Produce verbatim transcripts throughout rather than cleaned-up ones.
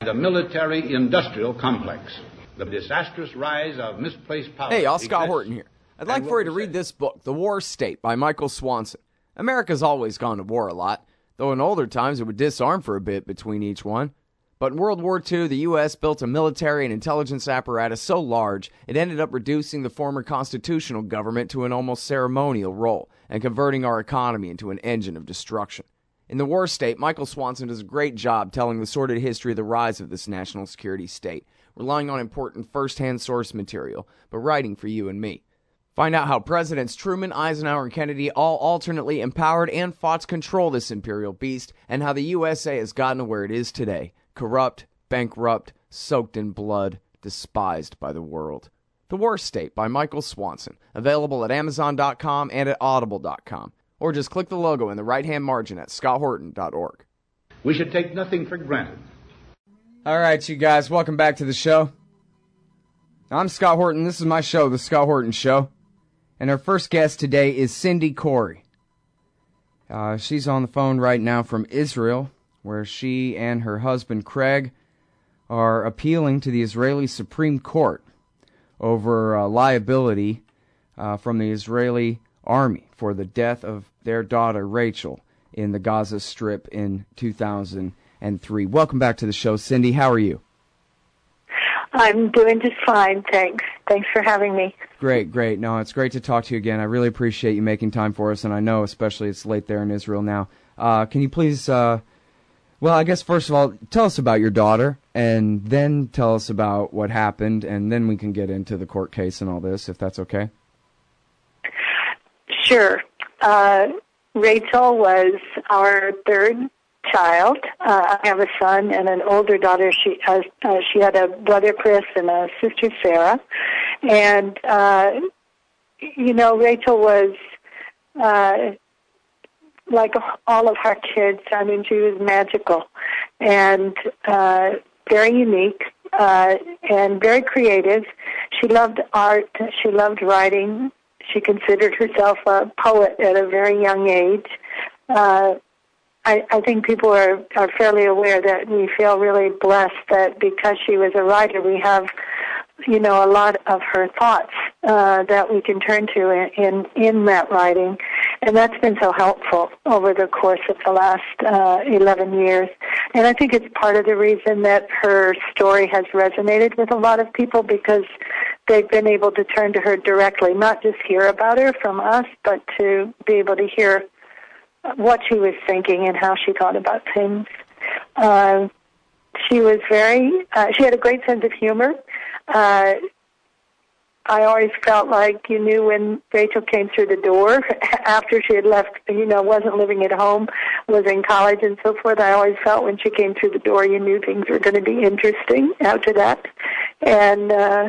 The military-industrial complex. The disastrous rise of misplaced power. Hey, y'all, Scott Horton here. I'd like for you to read this book, The War State, by Michael Swanson. America's always gone to war a lot, though in older times it would disarm for a bit between each one. But in World War Two, the U S built a military and intelligence apparatus so large, it ended up reducing the former constitutional government to an almost ceremonial role and converting our economy into an engine of destruction. In The War State, Michael Swanson does a great job telling the sordid history of the rise of this national security state, relying on important first-hand source material, but writing for you and me. Find out how Presidents Truman, Eisenhower, and Kennedy all alternately empowered and fought to control this imperial beast, and how the U S A has gotten to where it is today, corrupt, bankrupt, soaked in blood, despised by the world. The War State by Michael Swanson, available at Amazon dot com and at Audible dot com. Or just click the logo in the right-hand margin at Scott Horton dot org. We should take nothing for granted. All right, you guys, welcome back to the show. I'm Scott Horton. This is my show, The Scott Horton Show. And our first guest today is Cindy Corey. Uh, she's on the phone right now from Israel, where she and her husband, Craig, are appealing to the Israeli Supreme Court over uh, liability uh, from the Israeli Army for the death of their daughter, Rachel, in the Gaza Strip in two thousand three. Welcome back to the show, Cindy. How are you? I'm doing just fine, thanks. Thanks for having me. Great, great. No, it's great to talk to you again. I really appreciate you making time for us, and I know especially it's late there in Israel now. Uh, can you please, uh, well, I guess first of all, tell us about your daughter, and then tell us about what happened, and then we can get into the court case and all this, if that's okay. Sure. Uh, Rachel was our third child. Uh, I have a son and an older daughter. She has, uh, she had a brother, Chris, and a sister, Sarah. And, uh, you know, Rachel was, uh, like all of her kids. I mean, she was magical and uh, very unique uh, and very creative. She loved art. She loved writing. She considered herself a poet at a very young age. Uh, I, I think people are, are fairly aware that we feel really blessed that because she was a writer, we have, you know, a lot of her thoughts uh, that we can turn to in, in, in that writing. And that's been so helpful over the course of the last uh, eleven years. And I think it's part of the reason that her story has resonated with a lot of people, because they've been able to turn to her directly, not just hear about her from us, but to be able to hear what she was thinking and how she thought about things. Uh, she was very, uh, she had a great sense of humor. Uh, I always felt like you knew when Rachel came through the door after she had left, you know, wasn't living at home, was in college and so forth. I always felt when she came through the door, you knew things were going to be interesting after that. And, uh,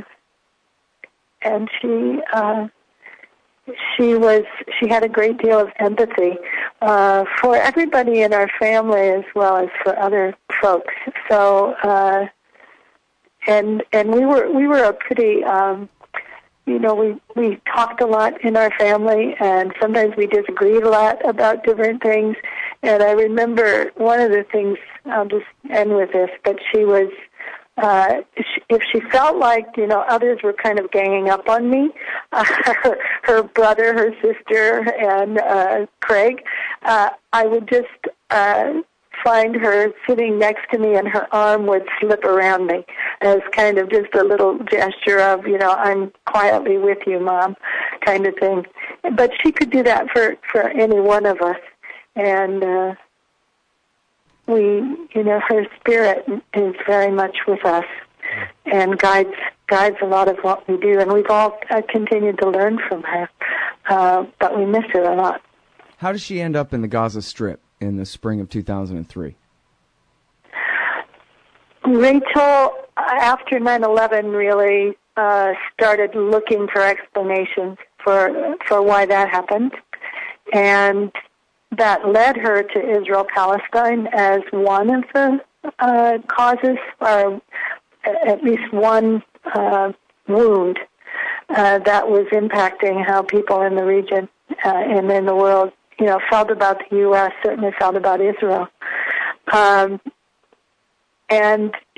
and she, uh, she was, she had a great deal of empathy, uh, for everybody in our family as well as for other folks. So, uh, and, and we were, we were a pretty, um, you know, we, we talked a lot in our family, and sometimes we disagreed a lot about different things. And I remember one of the things, I'll just end with this, but she was, uh, if she felt like, you know, others were kind of ganging up on me, uh, her, her brother, her sister, and uh, Craig, uh, I would just uh, find her sitting next to me, and her arm would slip around me as kind of just a little gesture of, you know, I'm quietly with you, Mom, kind of thing. But she could do that for, for any one of us. And uh, we, you know, her spirit is very much with us and guides guides a lot of what we do. And we've all uh, continued to learn from her, uh, but we miss her a lot. How did she end up in the Gaza Strip in the spring of two thousand three? Rachel, after nine eleven, really uh, started looking for explanations for for why that happened, and that led her to Israel-Palestine as one of the uh, causes, or at least one uh, wound uh, that was impacting how people in the region uh, and in the world, you know, felt about the U S, certainly felt about Israel. Um, and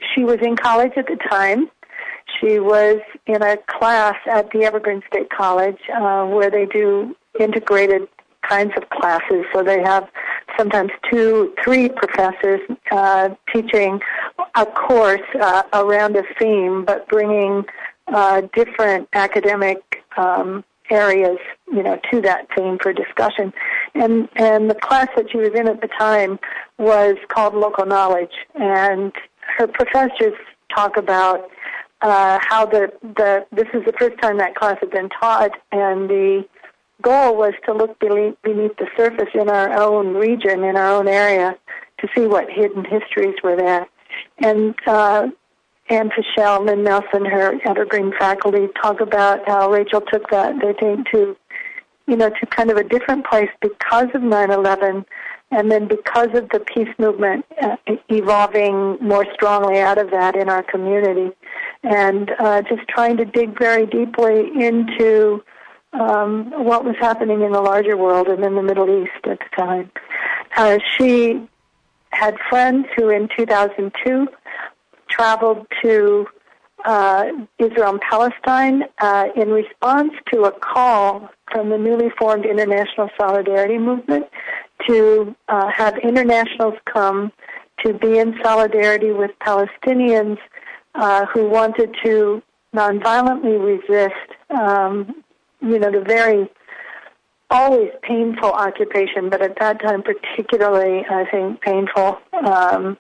she was in college at the time. She was in a class at the Evergreen State College uh, where they do integrated kinds of classes. So they have sometimes two, three professors uh, teaching a course uh, around a theme, but bringing uh, different academic um, areas, you know, to that theme for discussion. And and the class that she was in at the time was called Local Knowledge, and her professors talk about uh, how the the this is the first time that class had been taught, and the goal was to look beneath, beneath the surface in our own region, in our own area, to see what hidden histories were there. And uh, Anne Fischel and Nelson, her Evergreen faculty, talk about how Rachel took that, they think, to, you know, to kind of a different place because of nine eleven, and then because of the peace movement uh, evolving more strongly out of that in our community, and uh, just trying to dig very deeply into um, what was happening in the larger world and in the Middle East at the time. Uh, she had friends who in two thousand two traveled to uh, Israel and Palestine uh, in response to a call from the newly formed International Solidarity Movement to uh, have internationals come to be in solidarity with Palestinians uh, who wanted to nonviolently resist, um, you know, the very always painful occupation, but at that time particularly, I think, painful um,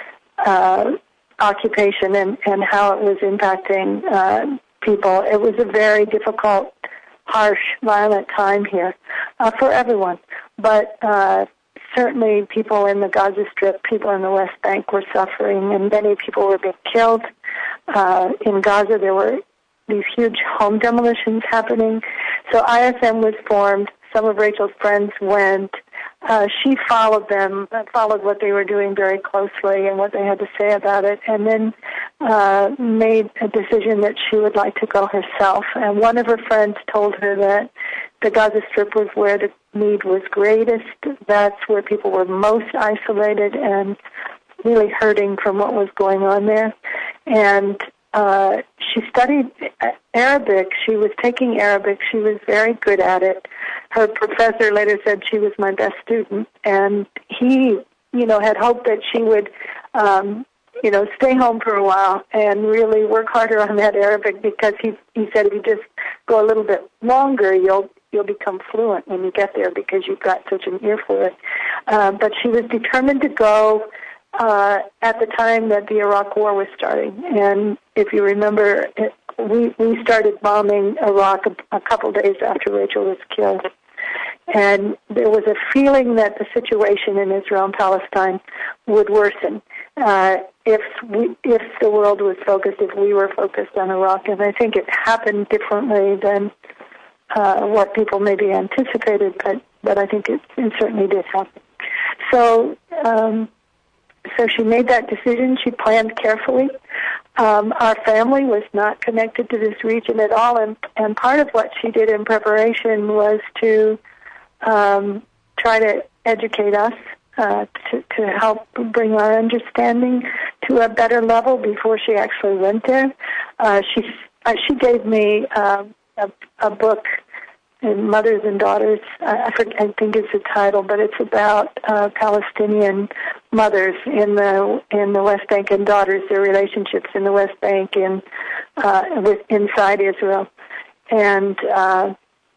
uh, occupation and, and how it was impacting uh, people. It was a very difficult, harsh, violent time here uh, for everyone. But uh, certainly people in the Gaza Strip, people in the West Bank were suffering, and many people were being killed. Uh, in Gaza, there were these huge home demolitions happening. So I S M was formed. Some of Rachel's friends went. Uh, she followed them, followed what they were doing very closely and what they had to say about it, and then uh, made a decision that she would like to go herself. And one of her friends told her that the Gaza Strip was where the need was greatest. That's where people were most isolated and really hurting from what was going on there. And uh, she studied Arabic. She was taking Arabic. She was very good at it. Her professor later said she was my best student, and he, you know, had hoped that she would, um, you know, stay home for a while and really work harder on that Arabic, because he he said if you just go a little bit longer, you'll you'll become fluent when you get there because you've got such an ear for it. Uh, but she was determined to go uh, at the time that the Iraq War was starting, and if you remember, it, we we started bombing Iraq a, a couple days after Rachel was killed. And there was a feeling that the situation in Israel and Palestine would worsen uh, if we, if the world was focused, if we were focused on Iraq. And I think it happened differently than uh, what people maybe anticipated, but, but I think it, it certainly did happen. So, um, so she made that decision. She planned carefully. Um, our family was not connected to this region at all, and, and part of what she did in preparation was to um, try to educate us, uh, to, to help bring our understanding to a better level before she actually went there. Uh, she uh, she gave me uh, a, a book, Mothers and Daughters. I, I, forget, I think it's the title, but it's about uh, Palestinian mothers in the in the West Bank and daughters, their relationships in the West Bank and uh, with inside Israel. And uh,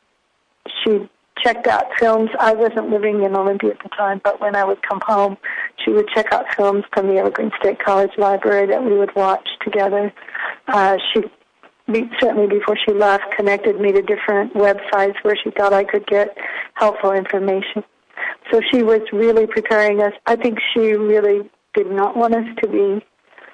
she checked out films. I wasn't living in Olympia at the time, but when I would come home, she would check out films from the Evergreen State College library that we would watch together. Uh, she certainly before she left, connected me to different websites where she thought I could get helpful information. So she was really preparing us. I think she really did not want us to be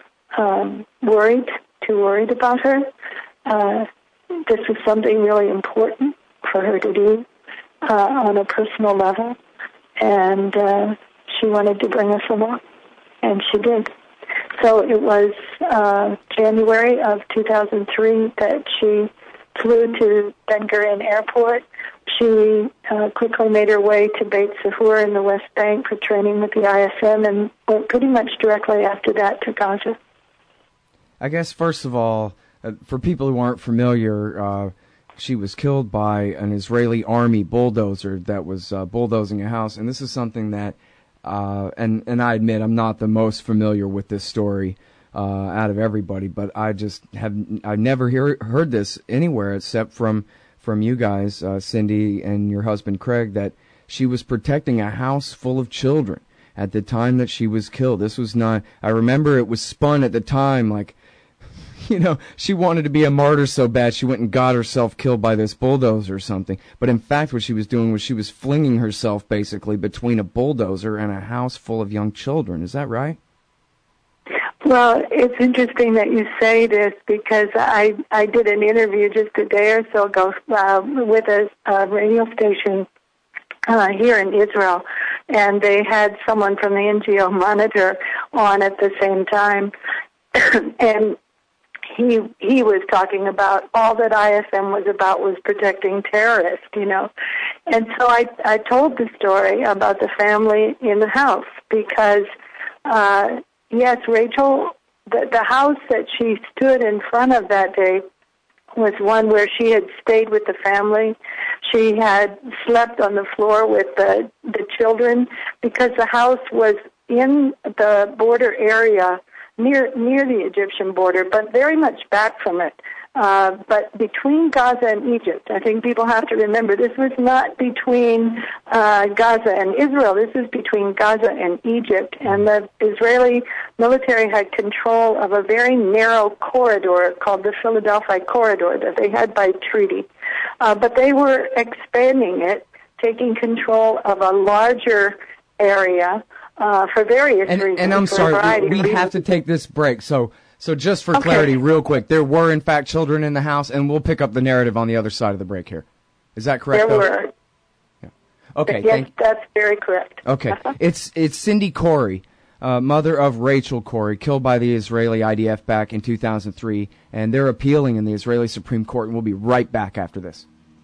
um, worried, too worried about her. Uh, this was something really important for her to do uh, on a personal level, and uh, she wanted to bring us along, and she did. So it was uh, January of two thousand three that she flew to Ben Gurion Airport. She uh, quickly made her way to Beit Sahur in the West Bank for training with the I S M, and went pretty much directly after that to Gaza. I guess, first of all, uh, for people who aren't familiar, uh, she was killed by an Israeli army bulldozer that was uh, bulldozing a house. And this is something that, uh, and, and I admit I'm not the most familiar with this story uh, out of everybody, but I just have, I've never hear, heard this anywhere except from, from you guys, uh, Cindy and your husband Craig, that she was protecting a house full of children at the time that she was killed. This was not, I remember it was spun at the time like, you know, she wanted to be a martyr so bad she went and got herself killed by this bulldozer or something. But in fact, what she was doing was she was flinging herself basically between a bulldozer and a house full of young children. Is that right? Well, it's interesting that you say this because I I did an interview just a day or so ago uh, with a, a radio station uh, here in Israel, and they had someone from the N G O Monitor on at the same time, and he he was talking about all that I S M was about was protecting terrorists, you know. And so I, I told the story about the family in the house because, uh, yes, Rachel, the, the house that she stood in front of that day was one where she had stayed with the family. She had slept on the floor with the, the children because the house was in the border area near near the Egyptian border, but very much back from it. Uh, but between Gaza and Egypt, I think people have to remember this was not between uh, Gaza and Israel. This is between Gaza and Egypt, and the Israeli military had control of a very narrow corridor called the Philadelphia Corridor that they had by treaty. Uh, but they were expanding it, taking control of a larger area Uh, for various and, reasons. And I'm sorry, we, we have to take this break. So, so just for okay. clarity, real quick, there were in fact children in the house, and we'll pick up the narrative on the other side of the break here. Is that correct? There though? were. Yeah. Okay. Yes, thank that's very correct. Okay, uh-huh. it's it's Cindy Corey, uh, mother of Rachel Corey, killed by the Israeli I D F back in two thousand three, and they're appealing in the Israeli Supreme Court. And we'll be right back after this.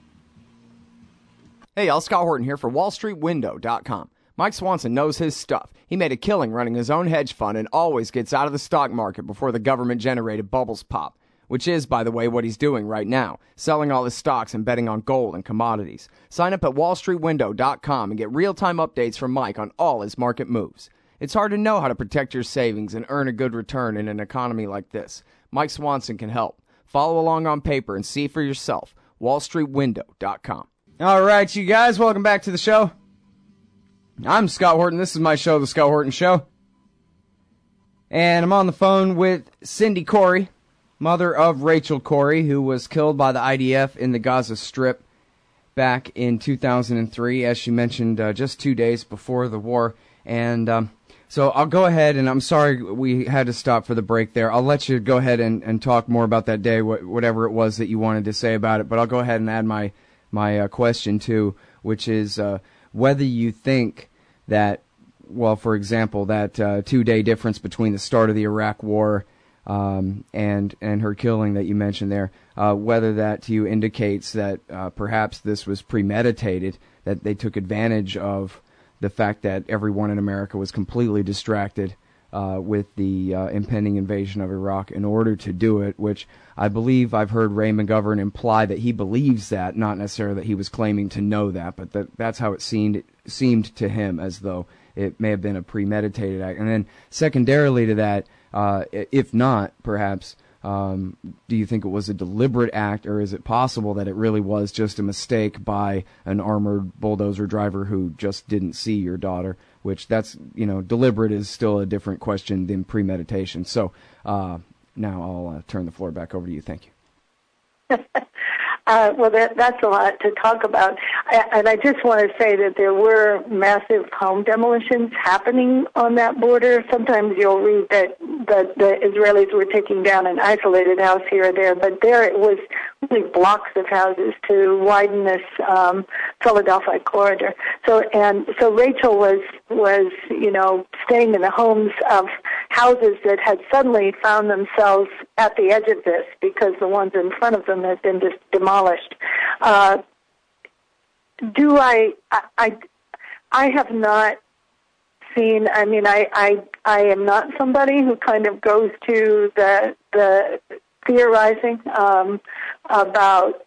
Hey, y'all, Scott Horton here for Wall Street Window dot com. Mike Swanson knows his stuff. He made a killing running his own hedge fund and always gets out of the stock market before the government-generated bubbles pop, which is, by the way, what he's doing right now, selling all his stocks and betting on gold and commodities. Sign up at Wall Street Window dot com and get real-time updates from Mike on all his market moves. It's hard to know how to protect your savings and earn a good return in an economy like this. Mike Swanson can help. Follow along on paper and see for yourself. Wall Street Window dot com. All right, you guys, welcome back to the show. I'm Scott Horton. This is my show, The Scott Horton Show. And I'm on the phone with Cindy Corey, mother of Rachel Corey, who was killed by the I D F in the Gaza Strip back in two thousand three, as she mentioned, uh, just two days before the war. And um, so I'll go ahead, and I'm sorry we had to stop for the break there. I'll let you go ahead and, and talk more about that day, wh- whatever it was that you wanted to say about it. But I'll go ahead and add my, my uh, question, too, which is... Uh, whether you think that, well, for example, that uh, two-day difference between the start of the Iraq War um, and and her killing that you mentioned there, uh, whether that to you indicates that uh, perhaps this was premeditated, that they took advantage of the fact that everyone in America was completely distracted uh, with the uh, impending invasion of Iraq in order to do it, which I believe I've heard Ray McGovern imply that he believes that, not necessarily that he was claiming to know that, but that that's how it seemed, it seemed to him, as though it may have been a premeditated act. And then secondarily to that, uh, if not, perhaps, um, do you think it was a deliberate act, or is it possible that it really was just a mistake by an armored bulldozer driver who just didn't see your daughter? Which that's, you know, deliberate is still a different question than premeditation. So uh, now I'll uh, turn the floor back over to you. Thank you. Uh, well, that, that's a lot to talk about. I, and I just want to say that there were massive home demolitions happening on that border. Sometimes you'll read that, that the Israelis were taking down an isolated house here or there, but there it was really blocks of houses to widen this um, Philadelphia corridor. So, and so Rachel was, was, you know, staying in the homes of houses that had suddenly found themselves at the edge of this because the ones in front of them had been just demolished. Uh, do I, I, I have not seen. I mean, I, I I am not somebody who kind of goes to the the theorizing um, about,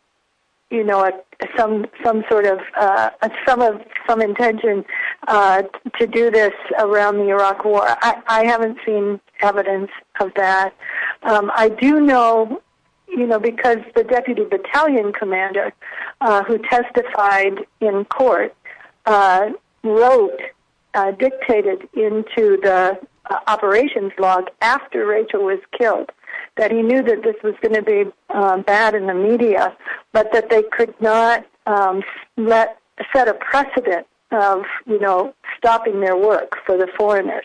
you know, a, some some sort of uh, some of some intention uh, to do this around the Iraq War. I, I haven't seen evidence of that. Um, I do know, you know, because the deputy battalion commander uh, who testified in court uh, wrote, uh, dictated into the uh, operations log after Rachel was killed, that he knew that this was going to be uh, bad in the media, but that they could not um, let set a precedent of, you know, stopping their work for the foreigners.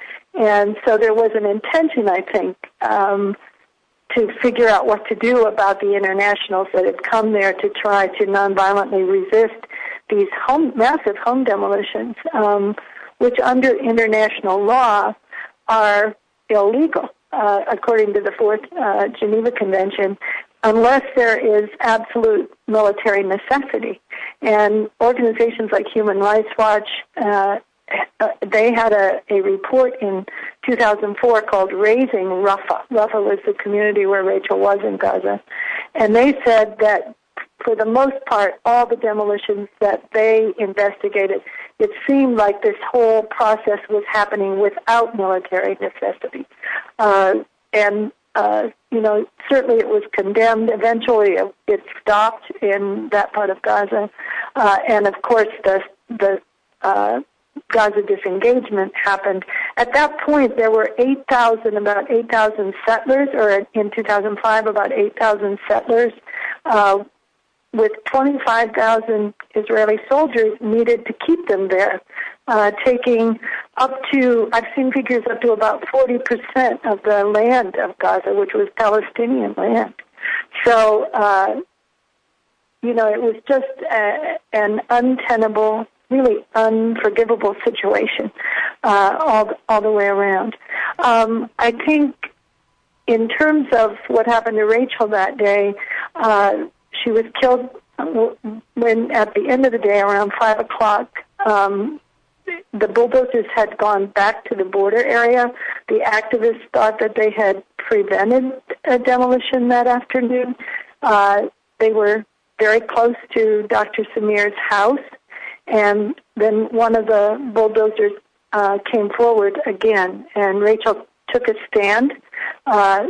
And so there was an intention, I think, um, to figure out what to do about the internationals that had come there to try to nonviolently resist these home, massive home demolitions, um, which under international law are illegal, uh, according to the Fourth uh, Geneva Convention, unless there is absolute military necessity. And organizations like Human Rights Watch, uh, uh, they had a, a report in two thousand four called Raising Rafah. Rafah was the community where Rachel was in Gaza. And they said that for the most part, all the demolitions that they investigated, it seemed like this whole process was happening without military necessity. Uh, and, uh, you know, certainly it was condemned. Eventually it stopped in that part of Gaza. Uh, and, of course, the, the uh, Gaza disengagement happened. At that point, there were eight thousand, about eight thousand settlers, or in two thousand five, about eight thousand settlers, uh, with twenty-five thousand Israeli soldiers needed to keep them there, uh, taking up to, I've seen figures up to about forty percent of the land of Gaza, which was Palestinian land. So, uh, you know, it was just a, an untenable, really unforgivable situation uh, all, all the way around. Um, I think in terms of what happened to Rachel that day, uh, she was killed when, at the end of the day, around five o'clock, um, the bulldozers had gone back to the border area. The activists thought that they had prevented a demolition that afternoon. Uh, they were very close to Doctor Samir's house, and then one of the bulldozers uh, came forward again, and Rachel took a stand. Uh,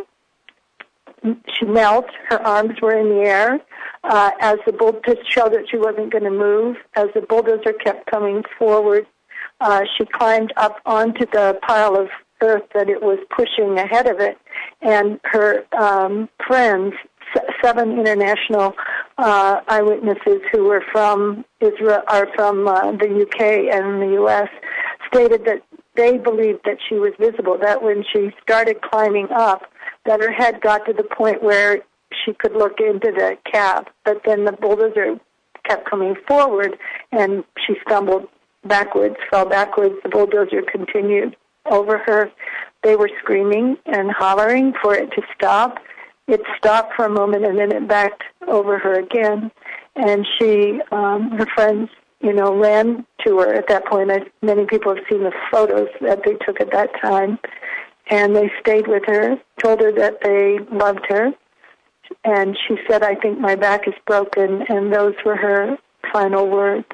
She knelt, her arms were in the air, uh, as the bull to show that she wasn't going to move. As the bulldozer kept coming forward, uh, she climbed up onto the pile of earth that it was pushing ahead of it, and her um, friends, seven international uh, eyewitnesses who were from Israel, are from uh, the U K and the U S, stated that they believed that she was visible, that when she started climbing up, that her head got to the point where she could look into the cab, but then the bulldozer kept coming forward, and she stumbled backwards, fell backwards. The bulldozer continued over her. They were screaming and hollering for it to stop. It stopped for a moment, and then it backed over her again, and she, um, her friends, you know, ran to her at that point. I, many people have seen the photos that they took at that time. And they stayed with her, told her that they loved her. And she said, "I think my back is broken." And those were her final words.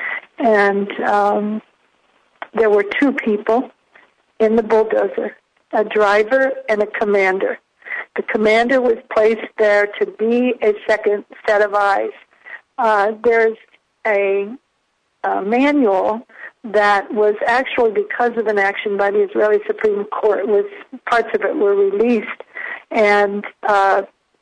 And um, there were two people in the bulldozer, a driver and a commander. The commander was placed there to be a second set of eyes. Uh, there's a, a manual that was actually, because of an action by the Israeli Supreme Court, was parts of it were released, and uh,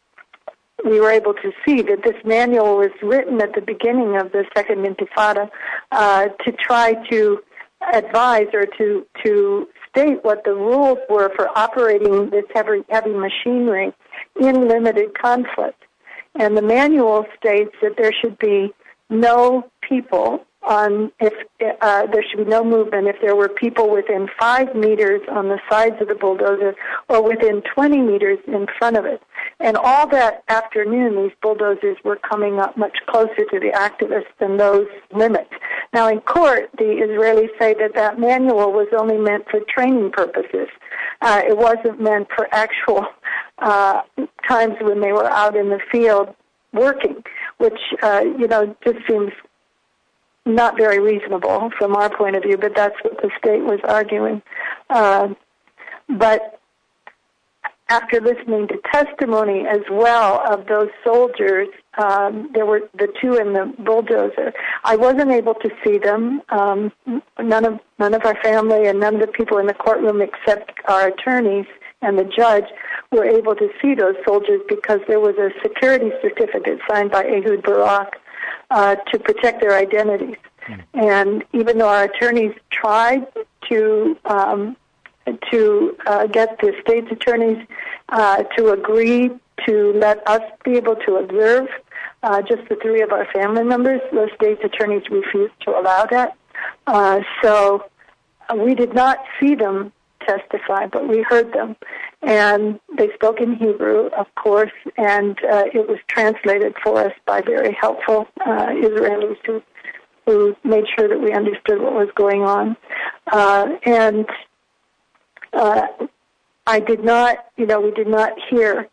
we were able to see that this manual was written at the beginning of the Second Intifada uh, to try to advise or to to state what the rules were for operating this heavy, heavy machinery in limited conflict. And the manual states that there should be no people on, if uh, there should be no movement if there were people within five meters on the sides of the bulldozer or within twenty meters in front of it. And all that afternoon, these bulldozers were coming up much closer to the activists than those limits. Now, in court, the Israelis say that that manual was only meant for training purposes. Uh, it wasn't meant for actual uh, times when they were out in the field working, which, uh, you know, just seems not very reasonable from our point of view, but that's what the state was arguing. Uh, but after listening to testimony as well of those soldiers, um, there were the two in the bulldozer. I wasn't able to see them. Um, none of none of our family and none of the people in the courtroom, except our attorneys and the judge, were able to see those soldiers because there was a security certificate signed by Ehud Barak uh, to protect their identities. Mm. And even though our attorneys tried to um, to uh, get the state's attorneys uh, to agree to let us be able to observe, uh, just the three of our family members, the state's attorneys refused to allow that. Uh, so uh, we did not see them testify, but we heard them. And they spoke in Hebrew, of course, and uh, it was translated for us by very helpful uh, Israelis who, who made sure that we understood what was going on. Uh, and Uh, I did not, you know, we did not hear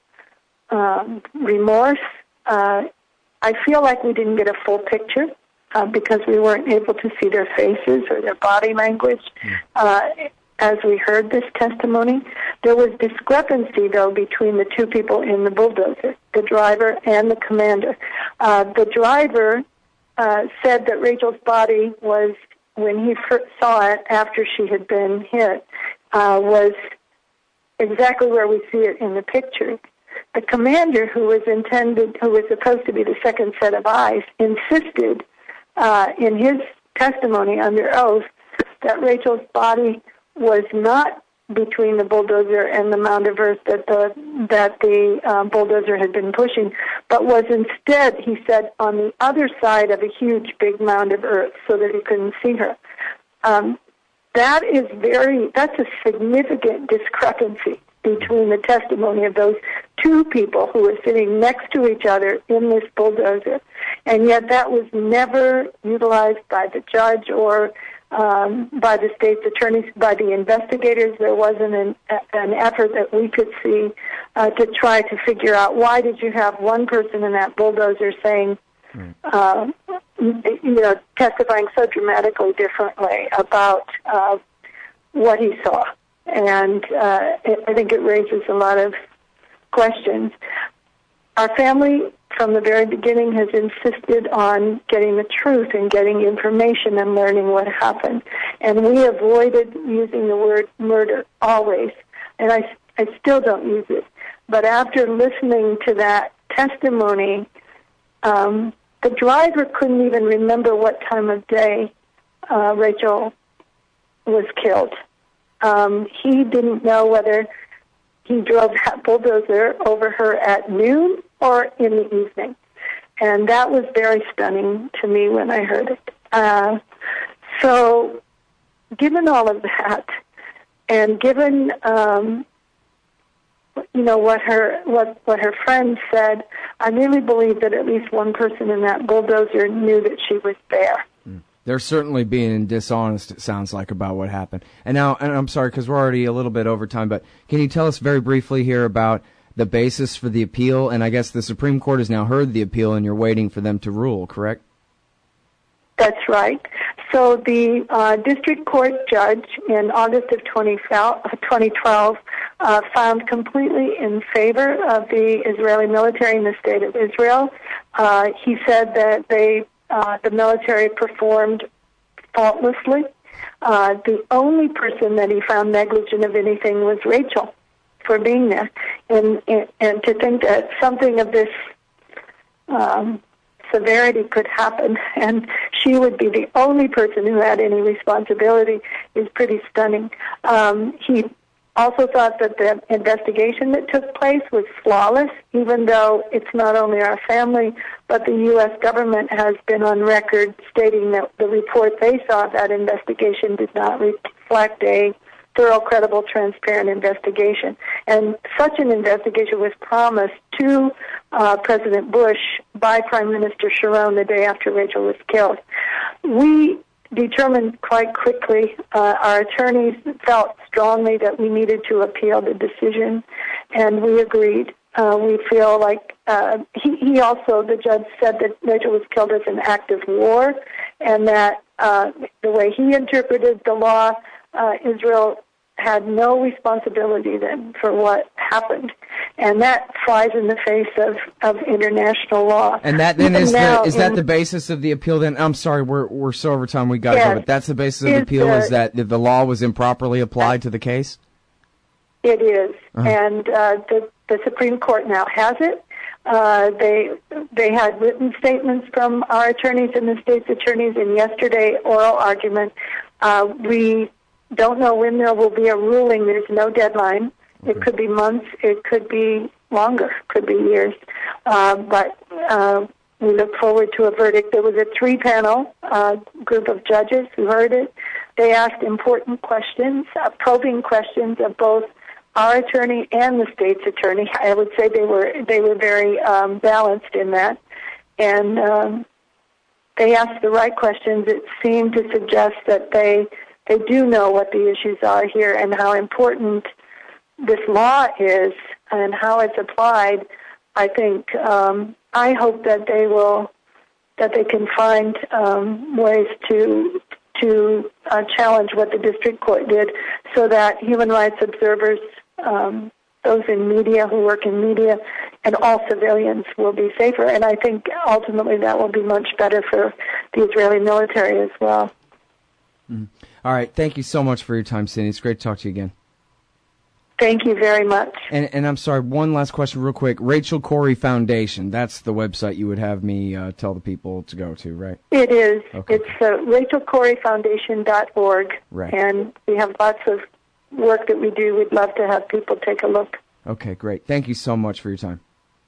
um, remorse. Uh, I feel like we didn't get a full picture uh, because we weren't able to see their faces or their body language uh, as we heard this testimony. There was discrepancy, though, between the two people in the bulldozer, the driver and the commander. Uh, the driver uh, said that Rachel's body was, when he first saw it after she had been hit, Uh, was exactly where we see it in the picture. The commander, who was intended, who was supposed to be the second set of eyes, insisted uh, in his testimony under oath that Rachel's body was not between the bulldozer and the mound of earth that the that the uh, bulldozer had been pushing, but was instead, he said, on the other side of a huge big mound of earth so that he couldn't see her. Um, That is very, that's a significant discrepancy between the testimony of those two people who were sitting next to each other in this bulldozer. And yet that was never utilized by the judge or um, by the state's attorneys, by the investigators. There wasn't an, an effort that we could see uh, to try to figure out why did you have one person in that bulldozer saying, Uh, you know, testifying so dramatically differently about uh, what he saw. And uh, it, I think it raises a lot of questions. Our family, from the very beginning, has insisted on getting the truth and getting information and learning what happened. And we avoided using the word murder, always. And I, I still don't use it. But after listening to that testimony, um, the driver couldn't even remember what time of day uh, Rachel was killed. Um, he didn't know whether he drove that bulldozer over her at noon or in the evening. And that was very stunning to me when I heard it. Uh, so given all of that, and given um, you know, what her what what her friend said, I really believe that at least one person in that bulldozer knew that she was there. They're certainly being dishonest, it sounds like, about what happened. And now, and I'm sorry, because we're already a little bit over time, but can you tell us very briefly here about the basis for the appeal? And I guess the Supreme Court has now heard the appeal, and you're waiting for them to rule, correct? That's right. So the uh, district court judge in August of twenty twelve uh, found completely in favor of the Israeli military in the state of Israel. Uh, he said that they, uh, the military performed faultlessly. Uh, the only person that he found negligent of anything was Rachel for being there. And, and, and to think that something of this um, severity could happen and she would be the only person who had any responsibility is pretty stunning. Um, he also thought that the investigation that took place was flawless, even though it's not only our family, but the U S government has been on record stating that the report they saw of that investigation did not reflect a thorough, credible, transparent investigation. And such an investigation was promised to uh, President Bush by Prime Minister Sharon the day after Rachel was killed. We determined quite quickly. Uh, our attorneys felt strongly that we needed to appeal the decision, and we agreed. Uh, we feel like uh, he, he also, the judge said that Rachel was killed as an act of war, and that uh, the way he interpreted the law, uh, Israel had no responsibility then for what happened. And that flies in the face of, of international law. And that then is now, the, is that in, the basis of the appeal then? I'm sorry, we're we're so over time, we got to yes, go, but that's the basis of the appeal, the, is that the law was improperly applied to the case? It is. Uh-huh. And uh, the, the Supreme Court now has it. Uh, they they had written statements from our attorneys and the state's attorneys in yesterday oral argument. Uh, we don't know when there will be a ruling. There's no deadline. Okay. It could be months. It could be longer. Could be years. Uh, but uh, we look forward to a verdict. There was a three-panel uh, group of judges who heard it. They asked important questions, uh, probing questions of both our attorney and the state's attorney. I would say they were they were very um, balanced in that, and um, they asked the right questions. It seemed to suggest that they they do know what the issues are here and how important this law is and how it's applied. I think um, I hope that they will that they can find um, ways to to uh, challenge what the district court did, so that human rights observers, um, those in media who work in media, and all civilians will be safer. And I think ultimately that will be much better for the Israeli military as well. Mm. All right. Thank you so much for your time, Cindy. It's great to talk to you again. Thank you very much. And, and I'm sorry, one last question real quick. Rachel Corrie Foundation, that's the website you would have me uh, tell the people to go to, right? It is. Okay. It's uh, rachel corrie foundation dot org. Right. And we have lots of work that we do. We'd love to have people take a look. Okay, great. Thank you so much for your time.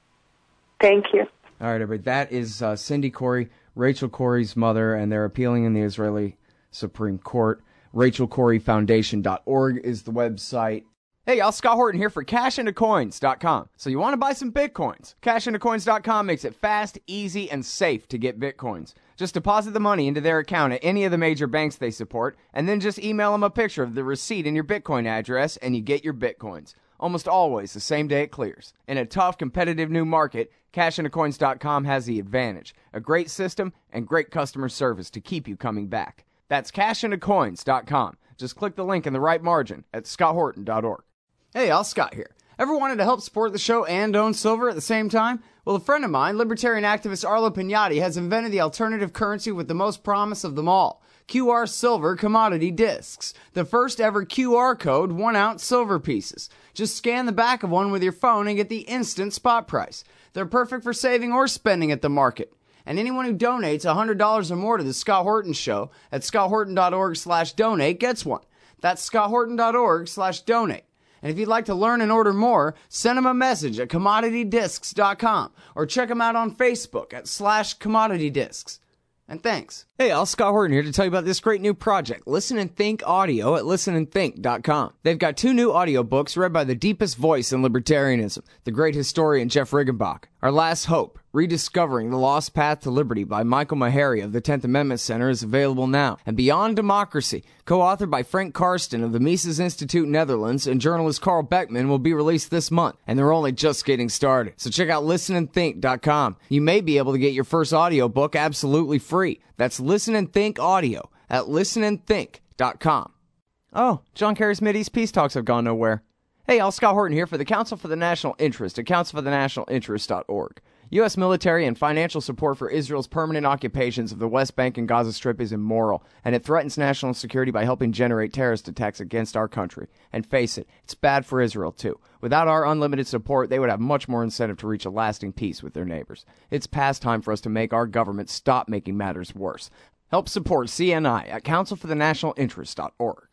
Thank you. All right, everybody. That is uh, Cindy Corrie, Rachel Corrie's mother, and they're appealing in the Israeli Supreme Court. rachel corrie foundation dot org is the website. Hey y'all, Scott Horton here for cash into coins dot com. So you want to buy some Bitcoins? cash into coins dot com makes it fast, easy, and safe to get Bitcoins. Just deposit the money into their account at any of the major banks they support, and then just email them a picture of the receipt and your Bitcoin address, and you get your Bitcoins. Almost always the same day it clears. In a tough, competitive new market, cash into coins dot com has the advantage. A great system and great customer service to keep you coming back. That's cash into coins dot com. Just click the link in the right margin at scott horton dot org. Hey, y'all, Scott here. Ever wanted to help support the show and own silver at the same time? Well, a friend of mine, libertarian activist Arlo Pignati, has invented the alternative currency with the most promise of them all. Q R Silver Commodity Discs. The first ever Q R code one-ounce silver pieces. Just scan the back of one with your phone and get the instant spot price. They're perfect for saving or spending at the market. And anyone who donates one hundred dollars or more to the Scott Horton Show at scott horton dot org slash donate gets one. That's scott horton dot org slash donate. And if you'd like to learn and order more, send them a message at commodity discs dot com or check them out on Facebook at slash commodity discs. And thanks. Hey, all, Scott Horton here to tell you about this great new project, Listen and Think Audio at listen and think dot com. They've got two new audiobooks read by the deepest voice in libertarianism, the great historian Jeff Riggenbach. Our Last Hope, Rediscovering the Lost Path to Liberty by Michael Maharrey of the tenth Amendment Center is available now. And Beyond Democracy, co-authored by Frank Karsten of the Mises Institute Netherlands and journalist Carl Beckman, will be released this month. And they're only just getting started. So check out listen and think dot com. You may be able to get your first audiobook absolutely free. That's Listen and Think Audio at listen and think dot com. Oh, John Kerry's Mideast Peace Talks have gone nowhere. Hey, y'all, Scott Horton here for the Council for the National Interest at council for the national interest dot org. U S military and financial support for Israel's permanent occupations of the West Bank and Gaza Strip is immoral, and it threatens national security by helping generate terrorist attacks against our country. And face it, it's bad for Israel, too. Without our unlimited support, they would have much more incentive to reach a lasting peace with their neighbors. It's past time for us to make our government stop making matters worse. Help support C N I at council for the national interest dot org.